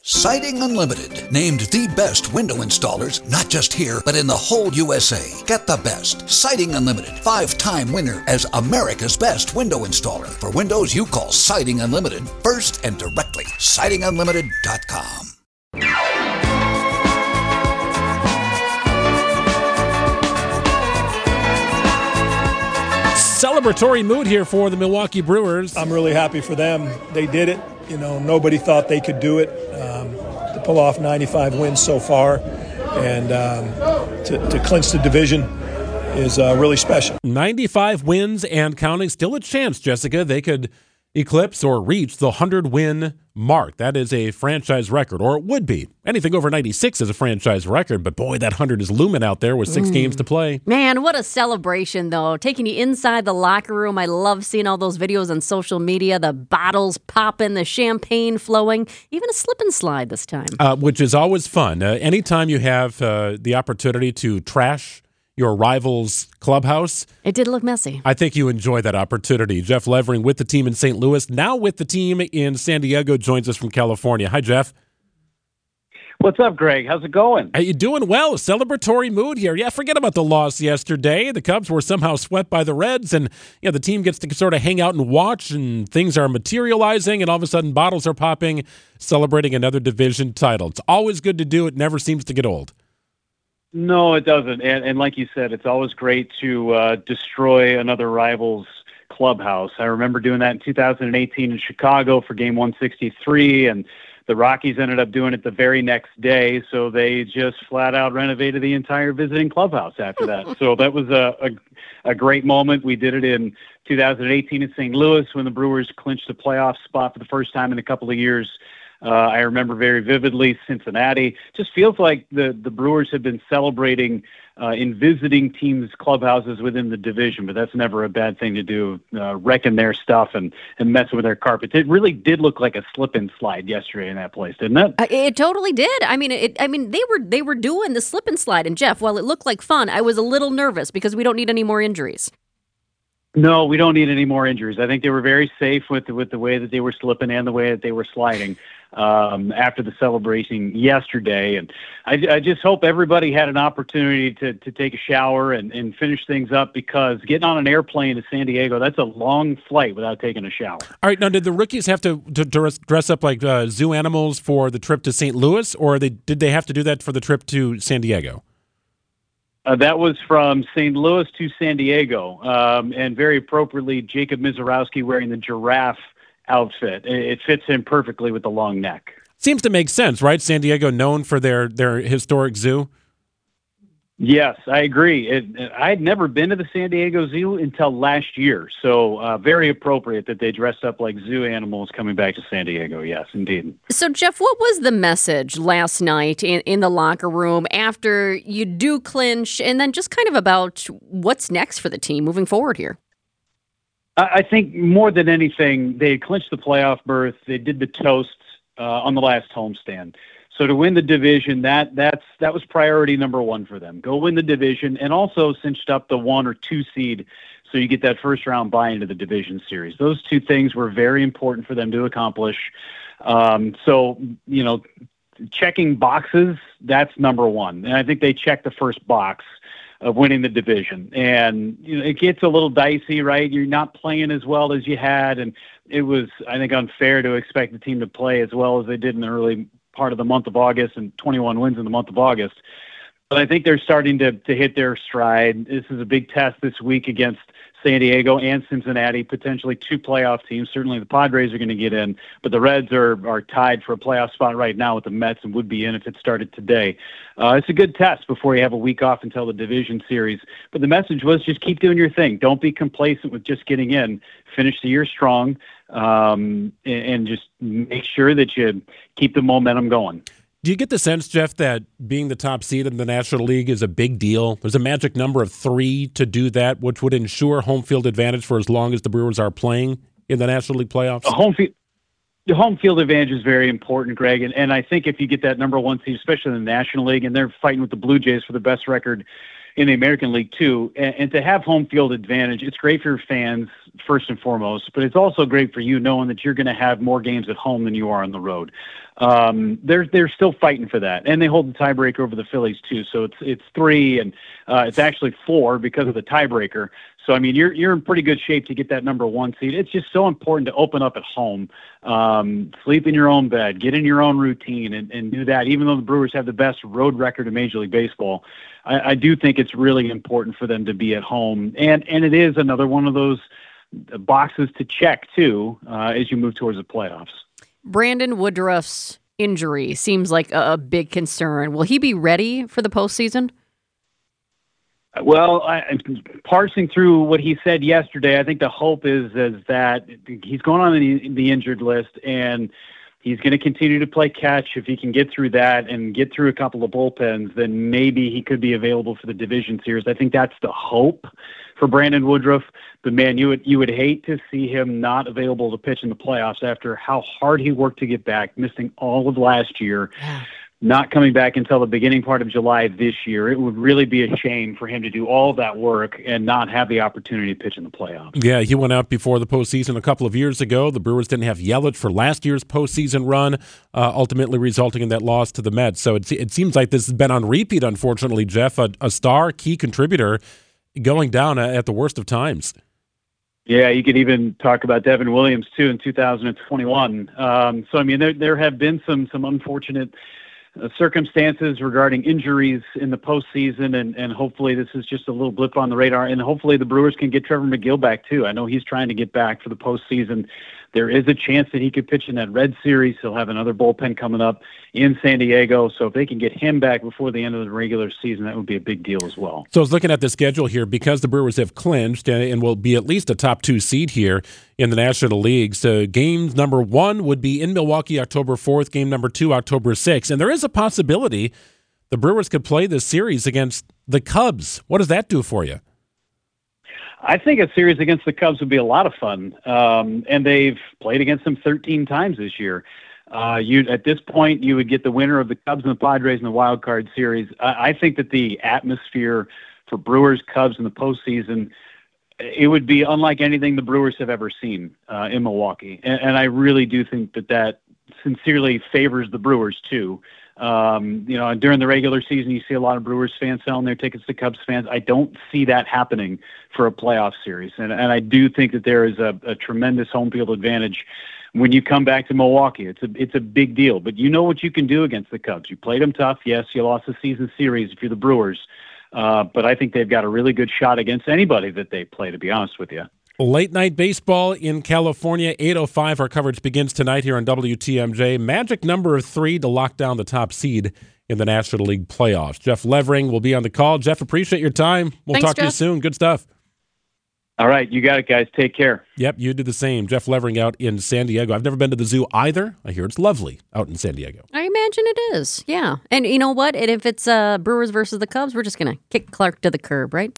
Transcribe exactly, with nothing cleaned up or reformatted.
Siding Unlimited, named the best window installers, not just here, but in the whole U S A. Get the best. Siding Unlimited, five-time winner as America's best window installer. For windows you call Siding Unlimited first and directly. siding unlimited dot com. Celebratory mood here for the Milwaukee Brewers. I'm really happy for them. They did it. You know, nobody thought they could do it. Um, to pull off ninety-five wins so far and um, to, to clinch the division is uh, really special. ninety-five wins and counting. Still a chance, Jessica. They could eclipse or reach the one hundred win mark. That is a franchise record, or it would be. Anything over ninety-six is a franchise record, but boy, that one hundred is looming out there with six mm. games to play. Man, what a celebration, though. Taking you inside the locker room. I love seeing all those videos on social media, the bottles popping, the champagne flowing, even a slip and slide this time. Uh, which is always fun. Uh, anytime you have uh, the opportunity to trash your rival's clubhouse. It did look messy. I think you enjoy that opportunity. Jeff Levering with the team in Saint Louis, now with the team in San Diego, joins us from California. Hi, Jeff. What's up, Greg? How's it going? Are you doing well? Celebratory mood here. Yeah, forget about the loss yesterday. The Cubs were somehow swept by the Reds, and you know, the team gets to sort of hang out and watch, and things are materializing, and all of a sudden bottles are popping, celebrating another division title. It's always good to do. It never seems to get old. No, it doesn't. And, and like you said, it's always great to uh, destroy another rival's clubhouse. I remember doing that in two thousand eighteen in Chicago for game one sixty-three, and the Rockies ended up doing it the very next day, so they just flat out renovated the entire visiting clubhouse after that. So that was a, a, a great moment. We did it in two thousand eighteen in Saint Louis when the Brewers clinched the playoff spot for the first time in a couple of years. Uh, I remember very vividly Cincinnati. Just feels like the, the Brewers have been celebrating uh, in visiting teams' clubhouses within the division, but that's never a bad thing to do, uh, wrecking their stuff and, and messing with their carpets. It really did look like a slip and slide yesterday in that place, didn't it? Uh, it totally did. I mean, it, I mean, they were they were doing the slip and slide. And Jeff, while it looked like fun, I was a little nervous because we don't need any more injuries. No, we don't need any more injuries. I think they were very safe with the, with the way that they were slipping and the way that they were sliding um, after the celebration yesterday. And I, I just hope everybody had an opportunity to, to take a shower and, and finish things up, because getting on an airplane to San Diego, that's a long flight without taking a shower. All right, now did the rookies have to, to dress, dress up like uh, zoo animals for the trip to Saint Louis, or they, did they have to do that for the trip to San Diego? Uh, that was from Saint Louis to San Diego, um, and very appropriately, Jacob Mizorowski wearing the giraffe outfit. It, it fits him perfectly with the long neck. Seems to make sense, right? San Diego known for their, their historic zoo. Yes, I agree. It, I had never been to the San Diego Zoo until last year, so uh, very appropriate that they dressed up like zoo animals coming back to San Diego. Yes, indeed. So, Jeff, what was the message last night in, in the locker room after you do clinch, and then just kind of about what's next for the team moving forward here? I think more than anything, they clinched the playoff berth. They did the toasts uh, on the last homestand. So to win the division, that that's that was priority number one for them. Go win the division, and also cinched up the one or two seed, so you get that first round bye into the division series. Those two things were very important for them to accomplish. Um, so you know, checking boxes, that's number one, and I think they checked the first box of winning the division. And you know, it gets a little dicey, right? You're not playing as well as you had, and it was, I think, unfair to expect the team to play as well as they did in the early part of the month of August, and twenty-one wins in the month of August. But I think they're starting to to hit their stride. This is a big test this week against San Diego and Cincinnati, potentially two playoff teams. Certainly the Padres are going to get in, but the Reds are are tied for a playoff spot right now with the Mets and would be in if it started today. Uh, it's a good test before you have a week off until the division series. But the message was just keep doing your thing. Don't be complacent with just getting in. Finish the year strong, um, and, and just make sure that you keep the momentum going. Do you get the sense, Jeff, that being the top seed in the National League is a big deal? There's a magic number of three to do that, which would ensure home field advantage for as long as the Brewers are playing in the National League playoffs? A home field. The home field advantage is very important, Greg, and, and I think if you get that number one seed, especially in the National League, and they're fighting with the Blue Jays for the best record in the American League too. And, and to have home field advantage, it's great for your fans first and foremost, but it's also great for you knowing that you're going to have more games at home than you are on the road. Um, they're they're still fighting for that, and they hold the tiebreaker over the Phillies too. So it's it's three, and uh, it's actually four because of the tiebreaker. So I mean, you're you're in pretty good shape to get that number one seed. It's just so important to open up at home, um, sleep in your own bed, get in your own routine, and, and do that. Even though the Brewers have the best road record in Major League Baseball, I, I do think it's really important for them to be at home, and and it is another one of those boxes to check too uh, as you move towards the playoffs. Brandon Woodruff's injury seems like a, a big concern. Will he be ready for the postseason? Well, I, parsing through what he said yesterday, I think the hope is is that he's going on the, the injured list, and he's going to continue to play catch. If he can get through that and get through a couple of bullpens, then maybe he could be available for the division series. I think that's the hope for Brandon Woodruff. But man, you would you would hate to see him not available to pitch in the playoffs after how hard he worked to get back, missing all of last year, not coming back until the beginning part of July this year. It would really be a shame for him to do all that work and not have the opportunity to pitch in the playoffs. Yeah, he went out before the postseason a couple of years ago. The Brewers didn't have Yelich for last year's postseason run, uh, ultimately resulting in that loss to the Mets. So it, it seems like this has been on repeat, unfortunately, Jeff, a, a star, key contributor going down at the worst of times. Yeah, you could even talk about Devin Williams, too, in two thousand twenty-one. Um, so, I mean, there there have been some some unfortunate uh, circumstances regarding injuries in the postseason, and, and hopefully this is just a little blip on the radar, and hopefully the Brewers can get Trevor McGill back, too. I know he's trying to get back for the postseason. There is a chance that he could pitch in that Red Series. He'll have another bullpen coming up in San Diego. So if they can get him back before the end of the regular season, that would be a big deal as well. So I was looking at the schedule here, because the Brewers have clinched and, and will be at least a top two seed here in the National League. So game number one would be in Milwaukee October fourth, game number two October sixth. And there is a possibility the Brewers could play this series against the Cubs. What does that do for you? I think a series against the Cubs would be a lot of fun, um, and they've played against them thirteen times this year. Uh, you at this point, you would get the winner of the Cubs and the Padres in the wild card series. I, I think that the atmosphere for Brewers Cubs in the postseason, it would be unlike anything the Brewers have ever seen uh, in Milwaukee, and, and I really do think that that sincerely favors the Brewers too. Um, you know, during the regular season, you see a lot of Brewers fans selling their tickets to Cubs fans. I don't see that happening for a playoff series. And, and I do think that there is a, a tremendous home field advantage when you come back to Milwaukee. It's a, it's a big deal, but you know what you can do against the Cubs. You played them tough. Yes, you lost the season series if you're the Brewers. Uh, but I think they've got a really good shot against anybody that they play, to be honest with you. Late night baseball in California, eight oh five. Our coverage begins tonight here on W T M J. Magic number of three to lock down the top seed in the National League playoffs. Jeff Levering will be on the call. Jeff, appreciate your time. We'll Thanks, talk Jeff. to you soon. Good stuff. All right, you got it, guys. Take care. Yep, you do the same. Jeff Levering out in San Diego. I've never been to the zoo either. I hear it's lovely out in San Diego. I imagine it is, yeah. And you know what? And if it's uh, Brewers versus the Cubs, we're just going to kick Clark to the curb, right?